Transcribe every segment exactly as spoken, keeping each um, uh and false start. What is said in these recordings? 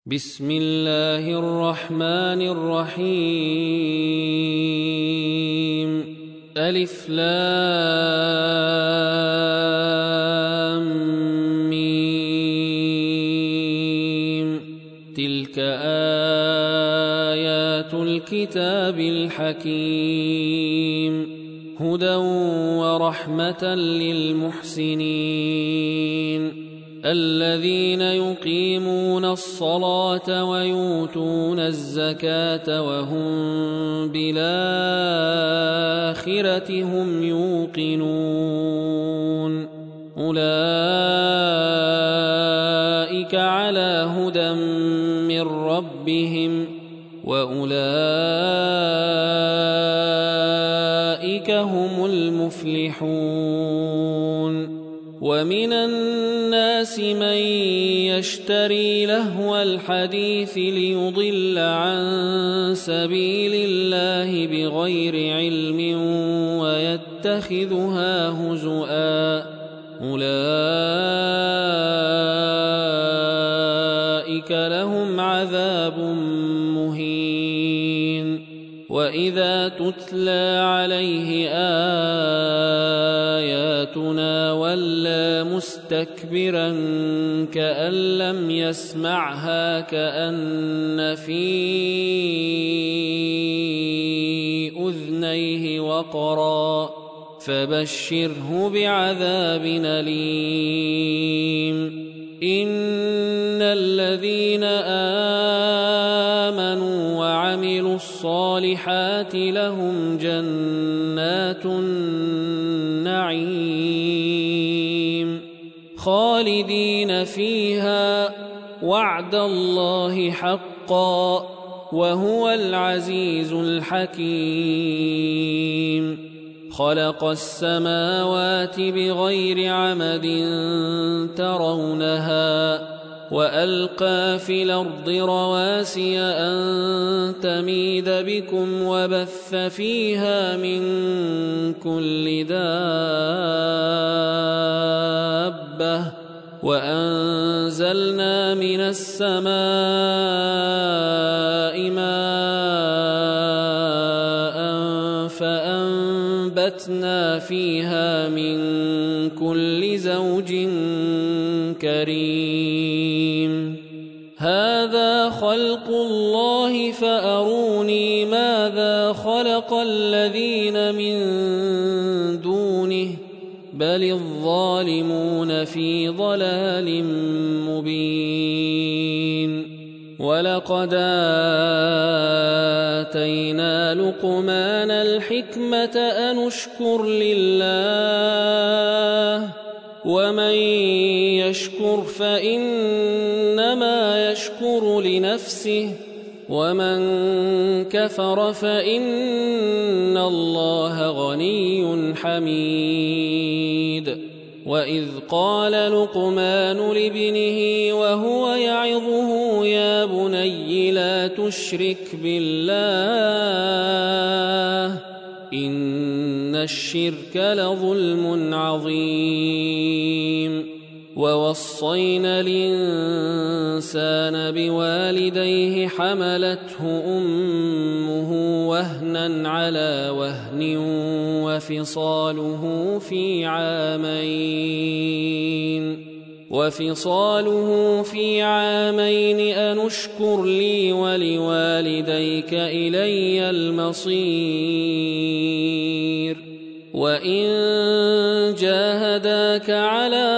بسم الله الرحمن الرحيم ألف لام ميم تلك آيات الكتاب الحكيم هدى ورحمة للمحسنين الذين يقيمون الصلاة ويؤتون الزكاة وهم بالآخرة هم يوقنون أولئك على هدى من ربهم وأولئك هم المفلحون ومن الناس من يشتري لهو الحديث ليضل عن سبيل الله بغير علم ويتخذها هزؤا أولئك لهم عذاب مهين وإذا تتلى عليه آياتنا ولى مستكبرا كأن لم يسمعها كأن في أذنيه وقرا فبشره بعذاب أليم إن الذين آمنوا وعملوا الصالحات لهم جنات النعيم خالدين فيها وعد الله حقا وهو العزيز الحكيم خلق السماوات بغير عمد ترونها وألقى في الأرض رواسي أن تميد بكم وبث فيها من كل دابة وأنزلنا من السماء ماء فأنبتنا فيها من كل زوج كريم هذا خلق الله فأروني ماذا خلق الذين من دونه بل الظالمون في ضلال مبين ولقد آتينا لقمان الحكمة أن اشكر لله ومن يشكر فإنما يشكر لنفسه ومن كفر فإن الله غني حميد وإذ قال لقمان لابنه وهو يعظه يا بني لا تشرك بالله إن الشرك لظلم عظيم ووصينا الإنسان بوالديه حملته أمه وهنا على وهن وفصاله في عامين وفصاله في عامين أن اشكر لي ولوالديك إلي المصير وإن جاهداك على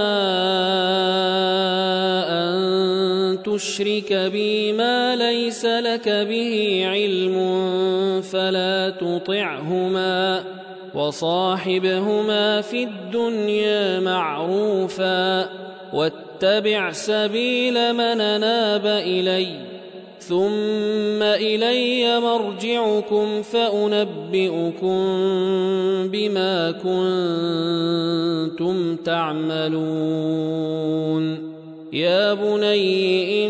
أن تشرك بي ما ليس لك به علم فلا تطعهما وصاحبهما في الدنيا معروفا واتبع سبيل من أناب إلي ثم إلي مرجعكم فأنبئكم بما كنتم تعملون يا بني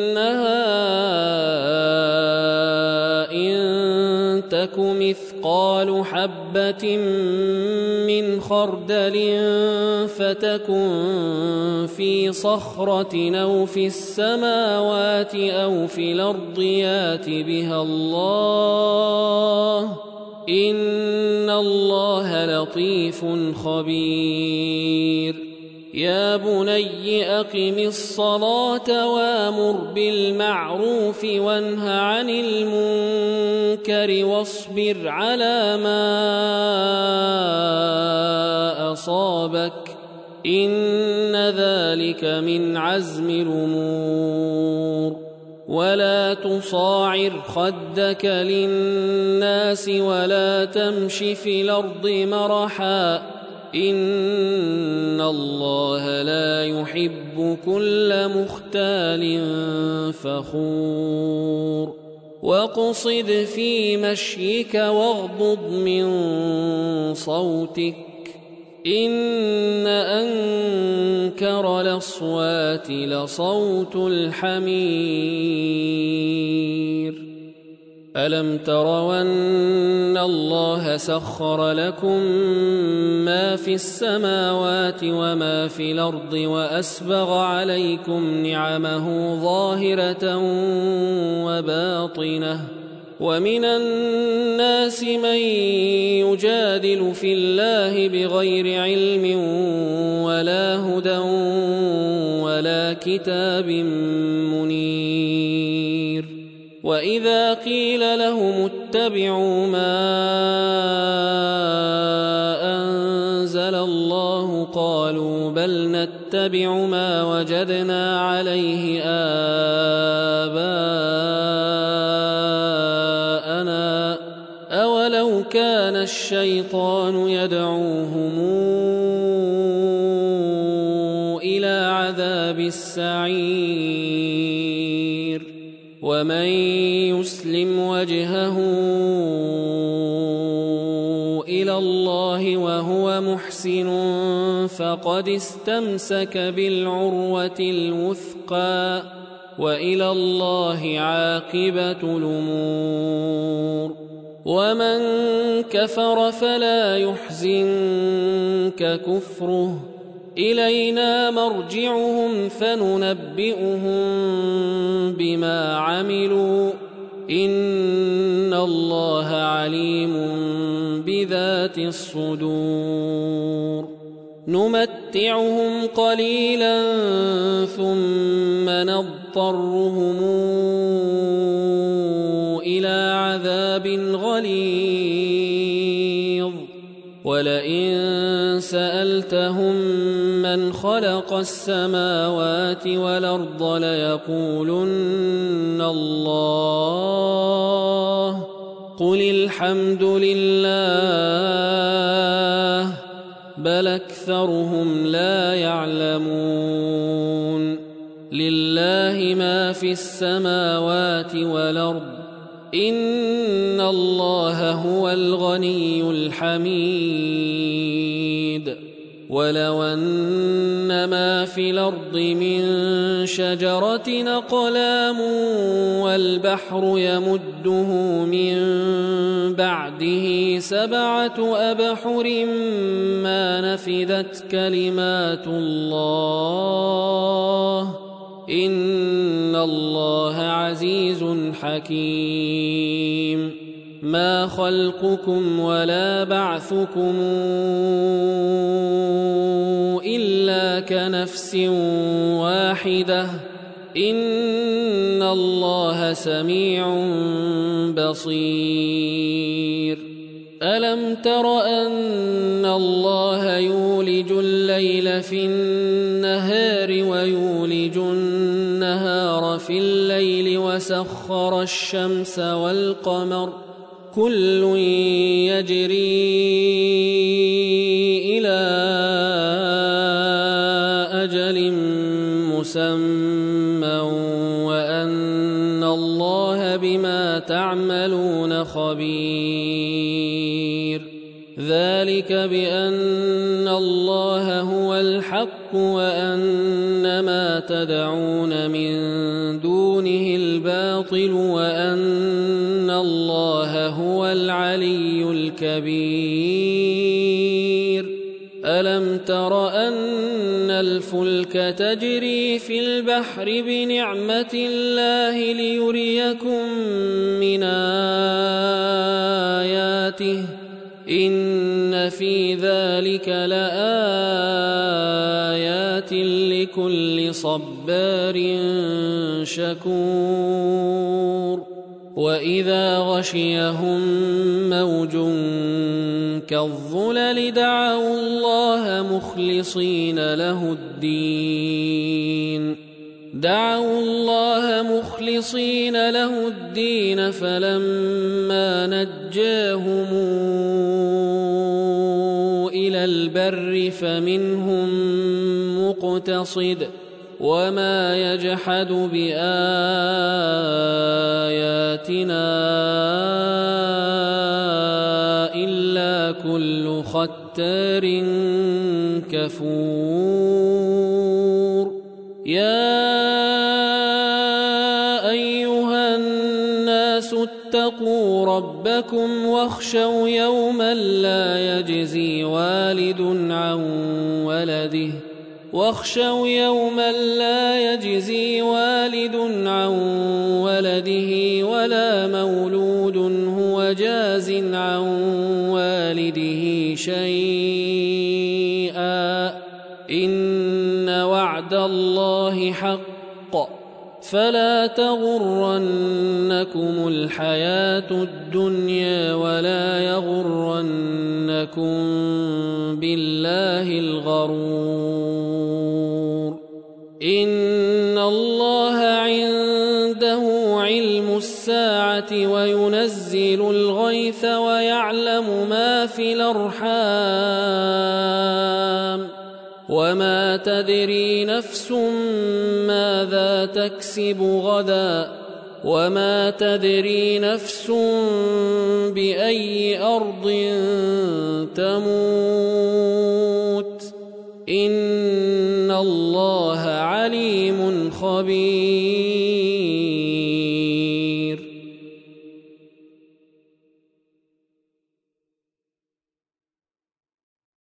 إنها إن تك مثقال مثقال حبة من خردل فتكن في صخرة أو في السماوات أو في الأرض يأت بها الله إن الله لطيف خبير يا بني أقم الصلاة وامر بالمعروف وانه عن المنكر واصبر على ما أصابك إن ذلك من عزم الأمور ولا تصاعر خدك للناس ولا تمش في الأرض مرحا إن الله لا يحب كل مختال فخور واقصد في مشيك واغضض من صوتك إن أنكر الأصوات لصوت الحمير ألم تروا أن الله سخر لكم ما في السماوات وما في الأرض وأسبغ عليكم نعمه ظاهرة وباطنة ومن الناس من يجادل في الله بغير علم ولا هدى ولا كتاب منير وإذا قيل لهم اتبعوا ما أنزل الله قالوا بل نتبع ما وجدنا عليه آباءنا أولو كان الشيطان يدعوهم إلى عذاب السعير ومن يسلم وجهه إلى الله وهو محسن فقد استمسك بالعروة الوثقى وإلى الله عاقبة الأمور ومن كفر فلا يحزنك كفره إلينا مرجعهم فننبئهم بما عملوا إن الله عليم بذات الصدور نمتعهم قليلا ثم نضطرهم إلى عذاب غليظ ولئن سألتهم من خلق السماوات والأرض ليقولن الله قل الحمد لله بل أكثرهم لا يعلمون لله ما في السماوات والأرض إن الله هو الغني الحميد ولو أن ما في الأرض من شجرة أقلام والبحر يمده من بعده سبعة أبحر ما نفذت كلمات الله إن الله عزيز حكيم ما خلقكم ولا بعثكم إلا كنفس واحدة إن الله سميع بصير ألم تر أن الله يولج الليل في النهار ويولج النهار في الليل وسخر الشمس والقمر كل يجري إلى أجل مسمى وأن الله بما تعملون خبير ذلك بأن الله هو الحق وأن ما تدعون من دونه الباطل وأن الله هو العلي الكبير الفلك تجري في البحر بنعمة الله ليريكم من آياته إن في ذلك لآيات لكل صبار شكور وإذا غشيهم موج كالظلل دعوا الله مخلصين له الدين دعوا الله مخلصين له الدين فلما نجاهم إلى البر فمنهم مقتصد وما يجحد بآياتنا إلا كل ختار كفور يا أيها الناس اتقوا ربكم واخشوا يوما لا يجزي والد عن ولده واخشوا يوما لا يجزي والد عن ولده ولا مولود هو جاز عن والده شيئا إن وعد الله حق فلا تغرنكم الحياة الدنيا ولا يغرنكم بالله الغرور إن الله عنده علم الساعة وينزل الغيث ويعلم ما في الأرحام وما تدري نفس ماذا تكسب غدا وما تدري نفس بأي أرض تموت إن الله عليم خبير